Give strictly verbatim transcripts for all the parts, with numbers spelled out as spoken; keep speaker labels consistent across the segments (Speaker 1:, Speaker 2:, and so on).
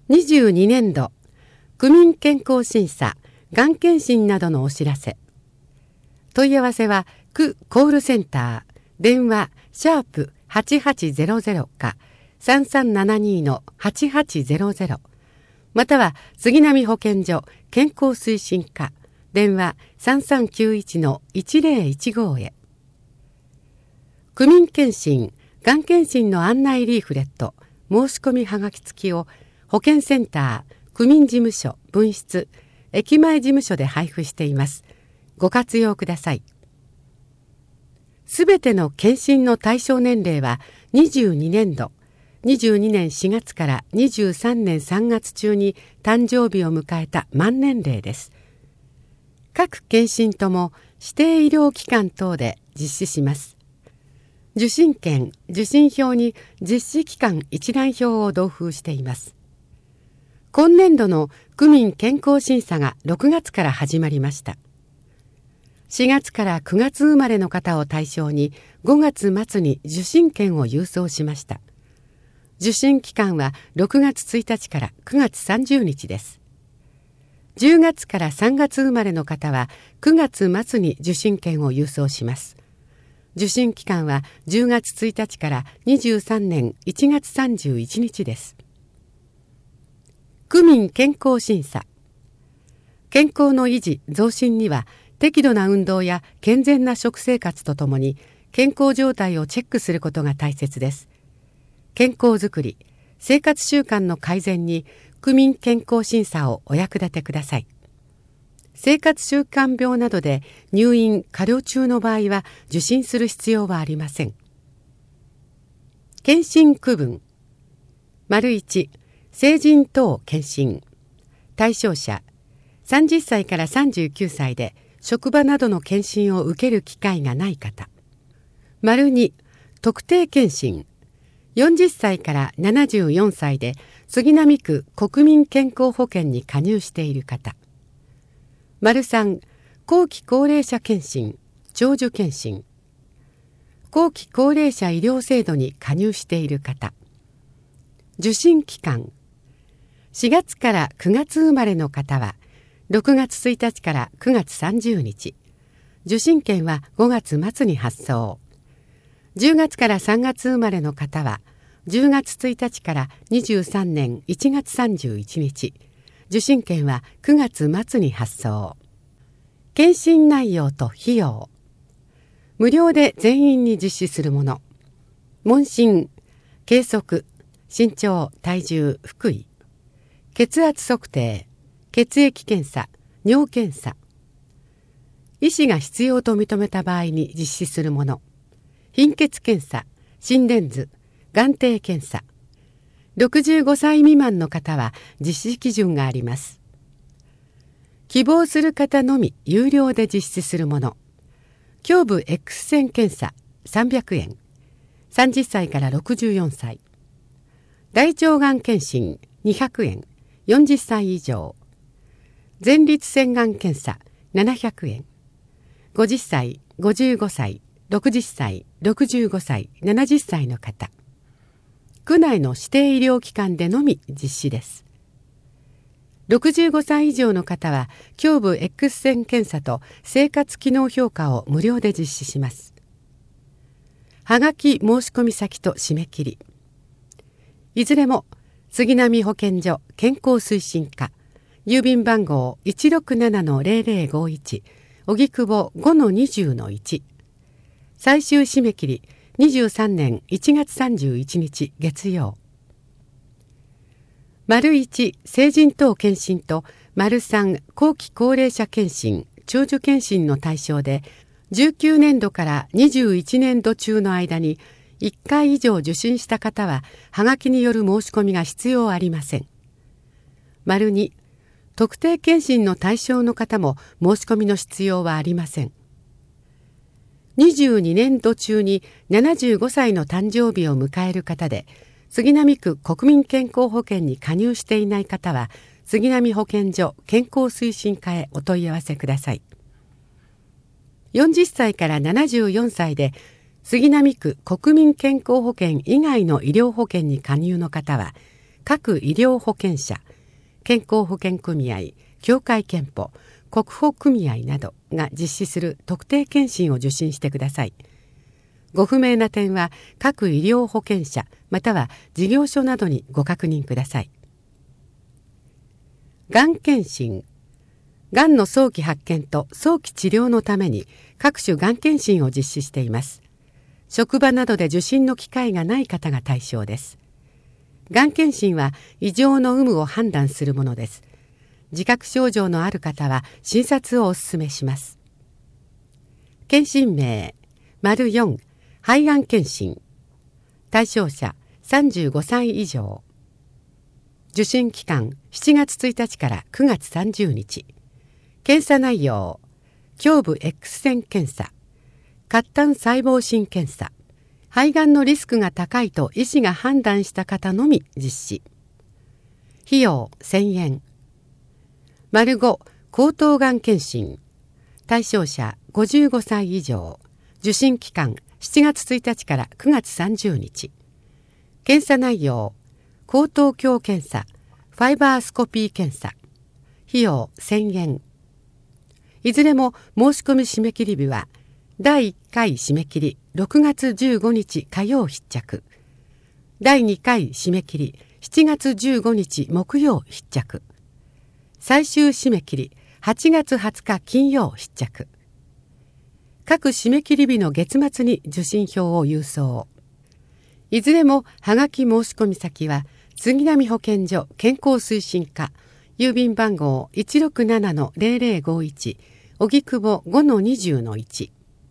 Speaker 1: にじゅうにねんど区民健康審査、がん検診などのお知らせ。問い合わせは区コールセンター、電話シャープはちはちゼロゼロかさんさんななにのはちはちゼロゼロ、または杉並保健所健康推進課、電話さんさんきゅういちのいちぜろいちごへ。区民検診、がん検診の案内リーフレット、申し込みはがき付きを保健センター、区民事務所、分室、駅前事務所で配布しています。ご活用ください。すべての検診の対象年齢はにじゅうにねんど、にじゅうにねんしがつからにじゅうさんねんさんがつ中に誕生日を迎えた満年齢です。各検診とも指定医療機関等で実施します。受診券、受診票に実施期間一覧表を同封しています。今年度の区民健康審査がろくがつから始まりました。しがつからくがつ生まれの方を対象にごがつ末に受診券を郵送しました。受診期間はろくがつついたちからくがつさんじゅうにちです。じゅうがつからさんがつ生まれの方はくがつ末に受診券を郵送します。受診期間はじゅうがつついたちからにじゅうさんねんいちがつさんじゅういちにちです。区民健康審査。健康の維持・増進には適度な運動や健全な食生活とともに健康状態をチェックすることが大切です。健康づくり、生活習慣の改善に区民健康審査をお役立てください。生活習慣病などで入院・加療中の場合は受診する必要はありません。検診区分。丸いち、成人等検診。対象者、さんじゅっさいからさんじゅうきゅうさいで職場などの検診を受ける機会がない方。丸に、特定検診。よんじゅっさいからななじゅうよんさいで杉並区国民健康保険に加入している方。丸さん、後期高齢者検診、長寿検診。後期高齢者医療制度に加入している方。受診期間。しがつからくがつ生まれの方はろくがつついたちからくがつさんじゅうにち。受診券はごがつ末に発送。じゅうがつからさんがつ生まれの方はじゅうがつついたちからにじゅうさんねんいちがつさんじゅういちにち。受診券はくがつ末に発送。検診内容と費用。無料で全員に実施するもの。問診、計測、身長、体重、腹囲。血圧測定、血液検査、尿検査。医師が必要と認めた場合に実施するもの。貧血検査、心電図、眼底検査。ろくじゅうごさい未満の方は実施基準があります。希望する方のみ有料で実施するもの。胸部 X 線検査さんびゃくえん。さんじゅっさいからろくじゅうよんさい。大腸がん検診にひゃくえん。よんじゅっさい以上。前立腺がん検査ななひゃくえん。ごじゅっさい、ごじゅうごさい、ろくじゅっさい、ろくじゅうごさい、ななじゅっさいの方。区内の指定医療機関でのみ実施です。ろくじゅうごさい以上の方は胸部 X 線検査と生活機能評価を無料で実施します。はがき申し込み先と締め切り。いずれも杉並保健所健康推進課、郵便番号 いちろくななのぜろぜろごいち、荻窪 ごのにじゅうのいち。最終締め切りにじゅうさんねんいちがつさんじゅういちにち月曜。丸いち、成人等検診と丸さん、後期高齢者検診、長寿検診の対象でじゅうきゅうねんどからにじゅういちねんど中の間にいっかい以上受診した方ははがきによる申し込みが必要ありません。丸に、特定検診の対象の方も申し込みの必要はありません。にじゅうにねんど中にななじゅうごさいの誕生日を迎える方で杉並区国民健康保険に加入していない方は杉並保健所健康推進課へお問い合わせください。よんじゅっさいからななじゅうよんさいで杉並区国民健康保険以外の医療保険に加入の方は各医療保険者、健康保険組合、協会憲法、国保組合などが実施する特定健診を受診してください。ご不明な点は各医療保険者または事業所などにご確認ください。がん検診。がんの早期発見と早期治療のために各種がん検診を実施しています。職場などで受診の機会がない方が対象です。がん検診は異常の有無を判断するものです。自覚症状のある方は診察をお勧めします。検診名 よん 肺がん検診。対象者さんじゅうごさい以上。受診期間しちがつついたちからくがつさんじゅうにち。検査内容胸部 X 線検査、褐炭細胞診検査、肺がんのリスクが高いと医師が判断した方のみ実施。費用せんえん。ご 喉頭がん検診。対象者ごじゅうごさい以上。受診期間しちがつついたちからくがつさんじゅうにち。検査内容喉頭鏡検査、ファイバースコピー検査。費用せんえん。いずれも申し込み締め切り日はだいいっかい締め切りろくがつじゅうごにち火曜必着、だいにかい締め切りしちがつじゅうごにち木曜必着、最終締め切りはちがつはつか金曜必着。各締め切り日の月末に受診票を郵送。いずれもはがき申し込み先は杉並保健所健康推進課、郵便番号 いちろくななのぜろぜろごいち、荻窪 ごのにじゅうのいち。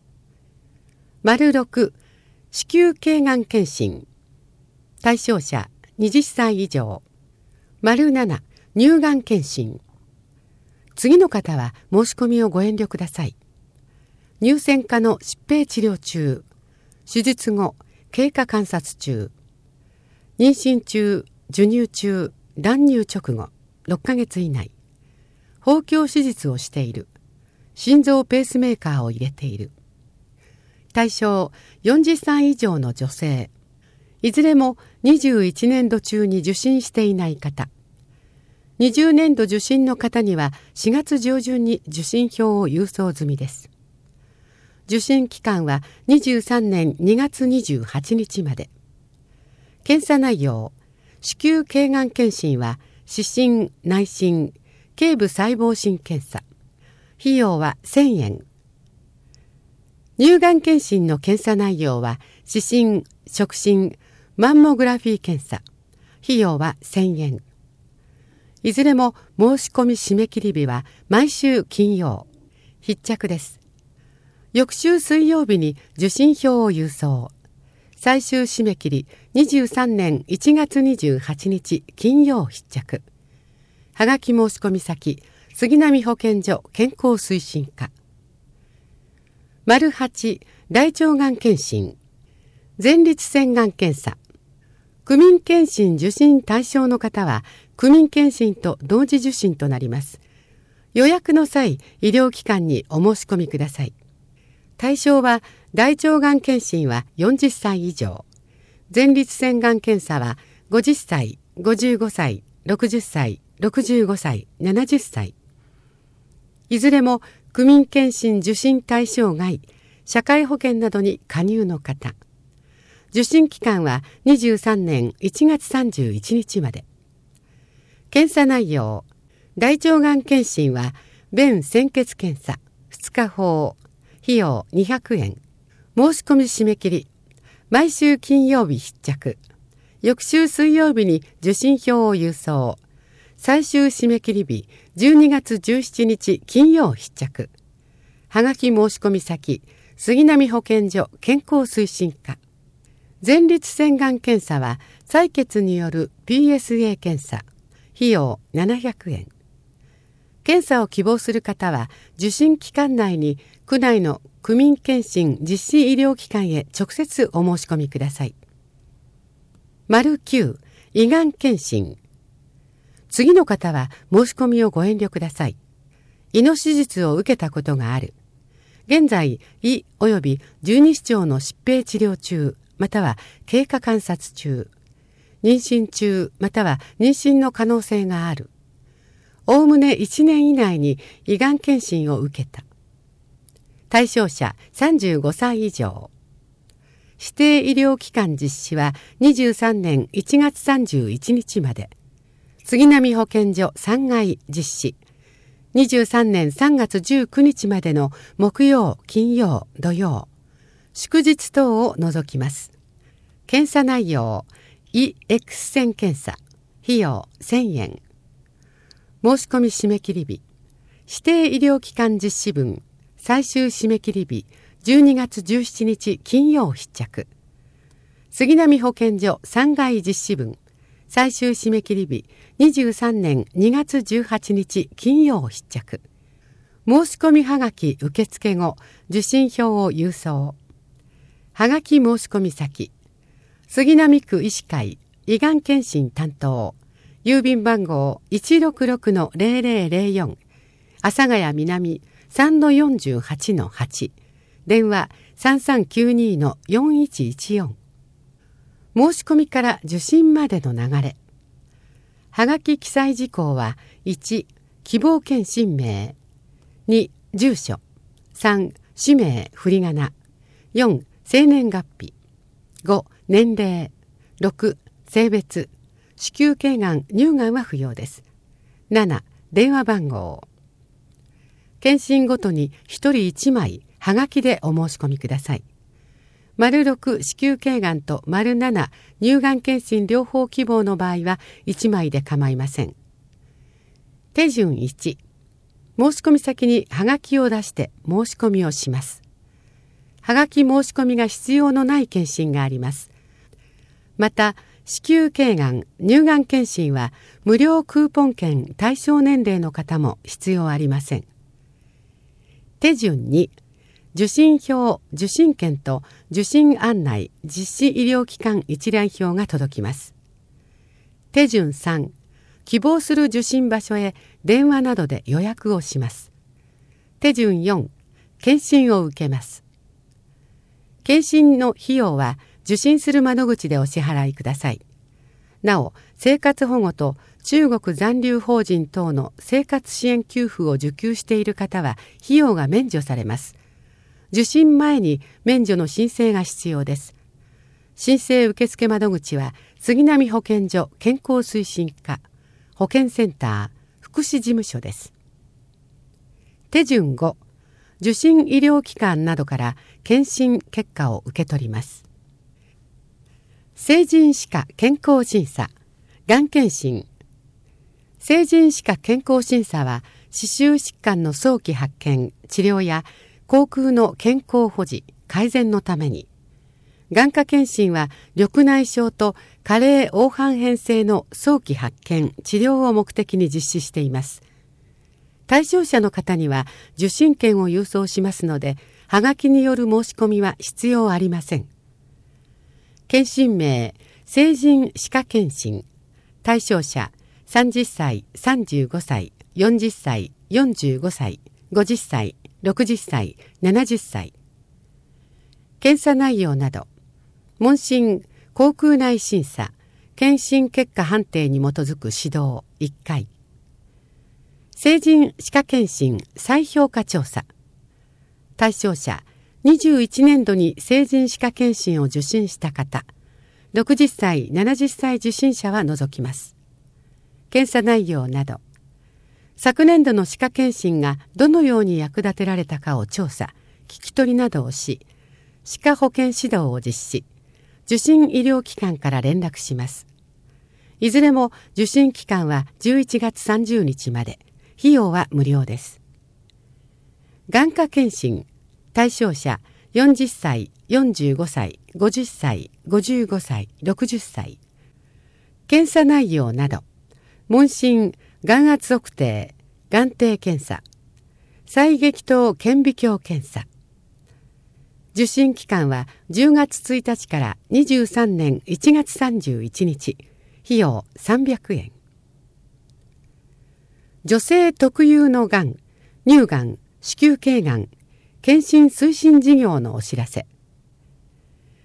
Speaker 1: ろく 子宮頸がん検診。対象者はたち以上。なな 乳がん検診。次の方は申し込みをご遠慮ください。乳腺科の疾病治療中、手術後、経過観察中、妊娠中、授乳中、断乳直後、ろっかげつ以内、包協手術をしている、心臓ペースメーカーを入れている。対象よんじゅっさい以上の女性、いずれもにじゅういちねんど中に受診していない方、にじゅうねんど受診の方にはしがつじょうじゅんに受診票を郵送済みです。受診期間はにじゅうさんねんにがつにじゅうはちにちまで。検査内容、子宮頸がん検診は視診、内診、頸部細胞診検査。費用はせんえん。乳がん検診の検査内容は視診、触診、マンモグラフィー検査。費用はせんえん。いずれも申し込み締め切り日は毎週金曜。必着です。翌週水曜日に受診票を郵送。最終締め切りにじゅうさんねんいちがつにじゅうはちにち金曜必着。はがき申し込み先、杉並保健所健康推進課。はち 大腸がん検診。前立腺がん検査。区民検診受診対象の方は区民検診と同時受診となります。予約の際、医療機関にお申し込みください。対象は大腸がん検診はよんじゅっさい以上、前立腺がん検査はごじゅっさい、ごじゅうごさい、ろくじゅっさい、ろくじゅうごさい、ななじゅっさい。いずれも区民検診受診対象外、社会保険などに加入の方。受診期間はにじゅうさんねんいちがつさんじゅういちにちまで。検査内容、大腸がん検診は便潜血検査、ふつかほう。費用にひゃくえん。申し込み締め切り毎週金曜日必着。翌週水曜日に受診票を郵送。最終締め切り日じゅうにがつじゅうしちにち金曜必着。はがき申し込み先、杉並保健所健康推進課。前立腺がん検査は採血による ピーエスエー 検査。費用ななひゃくえん。検査を希望する方は受診期間内に区内の区民検診実施医療機関へ直接お申し込みください。きゅう 胃がん検診。次の方は申し込みをご遠慮ください。胃の手術を受けたことがある。現在、胃及び十二指腸の疾病治療中、または経過観察中。 妊娠中または妊娠の可能性がある。おおむねいちねん以内に胃がん検診を受けた。対象者さんじゅうごさい以上。指定医療機関実施はにじゅうさんねんいちがつさんじゅういちにちまで。杉並保健所さんがい実施。にじゅうさんねんさんがつじゅうくにちまでの木曜、金曜、土曜、祝日等を除きます。検査内容、胃 X 線検査、費用せんえん。申し込み締め切り日、指定医療機関実施分、最終締め切り日、じゅうにがつじゅうしちにち金曜必着。杉並保健所さんがい実施分、最終締め切り日、にじゅうさんねんにがつじゅうはちにち金曜必着。申し込みはがき受付後、受診票を郵送。はがき申し込み先、杉並区医師会胃がん検診担当、郵便番号 いちろくろくのぜろぜろぜろよん、阿佐ヶ谷南 さんのよんじゅうはちのはち、電話 さんさんきゅうにのよんいちいちよん。申し込みから受診までの流れ。はがき記載事項は、いち、希望検診名、に、住所、さん、氏名振り仮名、よん、生年月日、ご、年齢、ろく、性別、子宮頸がん、乳がんは不要です。なな、電話番号。検診ごとにひとりいちまい、はがきでお申し込みください。丸ろく子宮頸がんと丸なな乳がん検診両方希望の場合はいちまいで構いません。手順いち、申し込み先にはがきを出して申し込みをします。はがき申し込みが必要のない検診があります。また、子宮頸がん、乳がん検診は無料クーポン券対象年齢の方も必要ありません。手順に、受診票、受診券と受診案内、実施医療機関一覧表が届きます。手順さん、希望する受診場所へ電話などで予約をします。手順よん、検診を受けます。検診の費用は受診する窓口でお支払いください。なお、生活保護と中国残留邦人等の生活支援給付を受給している方は費用が免除されます。受診前に免除の申請が必要です。申請受付窓口は杉並保健所健康推進課、保健センター、福祉事務所です。手順ご、受診医療機関などから検診結果を受け取ります。成人歯科健康審査、がん検診。成人歯科健康審査は歯周疾患の早期発見、治療や口腔の健康保持、改善のために、眼科検診は緑内障と加齢黄斑変性の早期発見、治療を目的に実施しています。対象者の方には受診券を郵送しますので、はがきによる申し込みは必要ありません。検診名、成人歯科検診。対象者、さんじゅっさい、さんじゅうごさい、よんじゅっさい、よんじゅうごさい、ごじゅっさい、ろくじゅっさい、ななじゅっさい。検査内容など、問診、口腔内審査、検診結果判定に基づく指導いっかい。成人歯科検診再評価調査。対象者、にじゅういちねんどに成人歯科検診を受診した方、ろくじゅっさい、ななじゅっさい受診者は除きます。検査内容など、昨年度の歯科検診がどのように役立てられたかを調査、聞き取りなどをし、歯科保健指導を実施、受診医療機関から連絡します。いずれも受診期間はじゅういちがつさんじゅうにちまで、費用は無料です。眼科検診、対象者よんじゅっさい、よんじゅうごさい、ごじゅっさい、ごじゅうごさい、ろくじゅっさい。検査内容など、問診、眼圧測定、眼底検査、細撃頭顕微鏡検査。受診期間はじゅうがつついたちからにじゅうさんねんいちがつさんじゅういちにち、費用さんびゃくえん。女性特有のがん、乳がん、子宮頸がん、検診推進事業のお知らせ。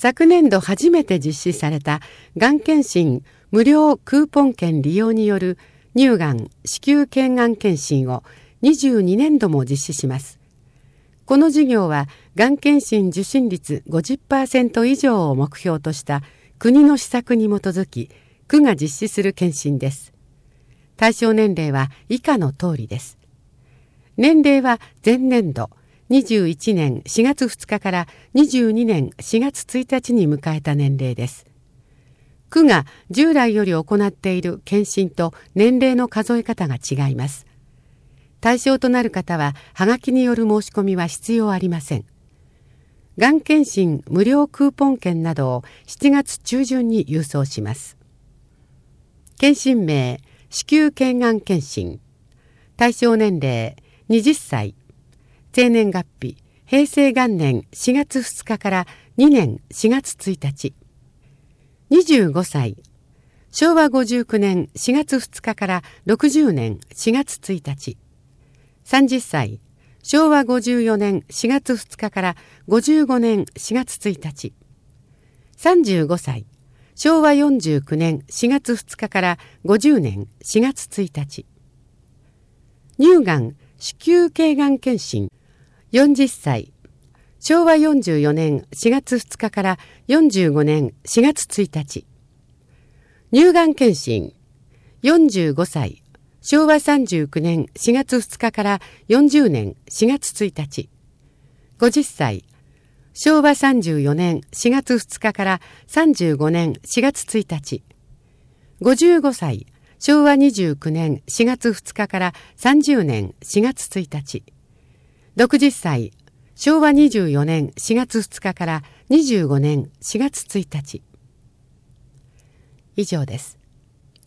Speaker 1: 昨年度初めて実施されたがん検診無料クーポン券利用による乳がん子宮頸がん検診をにじゅうにねんども実施します。この事業はがん検診受診率 ごじゅっパーセント 以上を目標とした国の施策に基づき区が実施する検診です。対象年齢は以下の通りです。年齢は前年度にじゅういちねんしがつふつかからにじゅうにねんしがつついたちに迎えた年齢です。区が従来より行っている検診と年齢の数え方が違います。対象となる方ははがきによる申し込みは必要ありません。がん検診無料クーポン券などをしちがつちゅうじゅんに郵送します。検診名子宮頸がん検診。対象年齢はたち、生年月日平成元年しがつふつかからにねんしがつついたち。にじゅうごさい、しょうわごじゅうきゅうねんしがつふつかからろくじゅうねんしがつついたち。さんじゅっさい、しょうわごじゅうよねんしがつふつかからごじゅうごねんしがつついたち。さんじゅうごさい、しょうわよんじゅうきゅうねんしがつふつかからごじゅうねんしがつついたち。乳がん子宮頸がん検診よんじゅっさい、しょうわよんじゅうよねんしがつふつかからよんじゅうごねんしがつついたち。乳がん検診よんじゅうごさい、しょうわさんじゅうきゅうねんしがつふつかからよんじゅうねんしがつついたち。ごじゅっさい、しょうわさんじゅうよねんしがつふつかからさんじゅうごねんしがつついたち。ごじゅうごさい、しょうわにじゅうきゅうねんしがつふつかからさんじゅうねんしがつついたち。ろくじゅっさい、しょうわにじゅうよねんしがつふつかからにじゅうごねんしがつついたち。以上です。